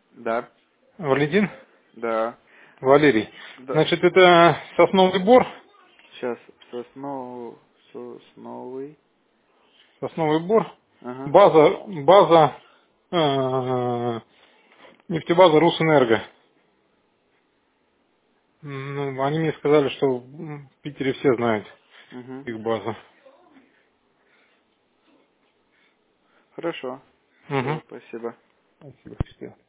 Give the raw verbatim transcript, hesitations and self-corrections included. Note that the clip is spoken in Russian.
Да. Валентин? Да. Валерий. Да. Значит, это сосновый бор. Сейчас соснов... сосновый. Сосновый бор. Ага. База, база, э, нефтебаза Русэнерго. Ну, они мне сказали, что в Питере все знают Угу. их базу. Хорошо. Все, Угу. спасибо. Спасибо. Счастливо.